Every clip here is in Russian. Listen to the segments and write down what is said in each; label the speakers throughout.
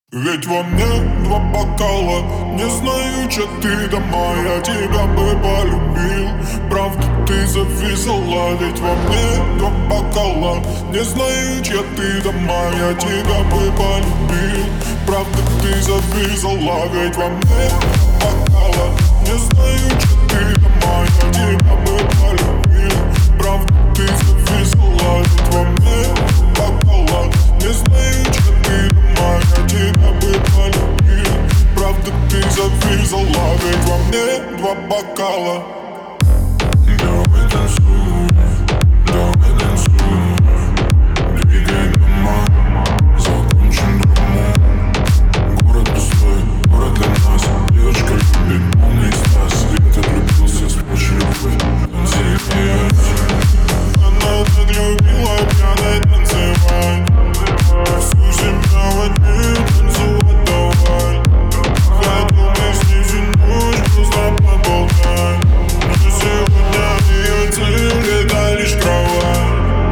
Speaker 1: Ведь во мне два бокала. Не знаю, че ты дома, я тебя бы полюбил. Правда, ты зависала. Ведь во мне два бокала. Не знаю, че ты дома, я тебя бы полюбил. Правда, ты зависала. Ведь во мне два бокала. Не знаю, че ты дома, я тебя бы полюбил. Правда, ты зависала. Ведь во мне два бокала. Не знаю, че ты дома, я тебя бы полюбил. Правда, ты зависала. Ведь во мне два бокала. Давай танцуй, давай танцуй. Двигай дома, закончим драму. Город пустой, город для нас. Девочка любит полный стас. Свет отлюбился, спрячь любовь. Танцевать. Она так любила пьяной танцевать. Всю себя в одни танцевать давай. Хотел бы с ней всю ночь просто поболтать. Но сегодня ее цель — это лишь кровать.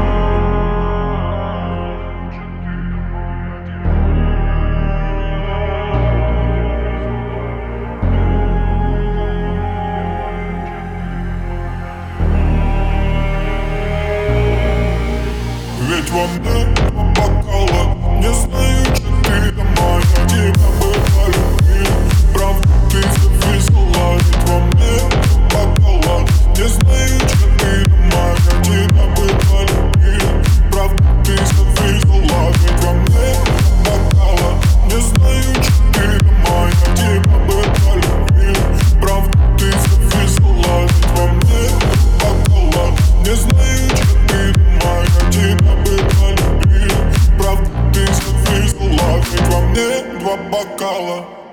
Speaker 1: Ведь во мне два бокала. Не знаю, че ты дома, я тебя бы полюбил. Правда, ты зависала. Ведь во мне два бокала. Не знаю, че ты дома, я тебя бы полюбил. Правда, ты зависала. Ведь во мне два бокала. Не знаю, че ты дома, я тебя бы полюбил. Правда, ты зависала. Ведь во мне два бокала. Не знаю, че ты дома, я тебя бы полюбил. Правда, ты зависала. Ведь во мне два бокала.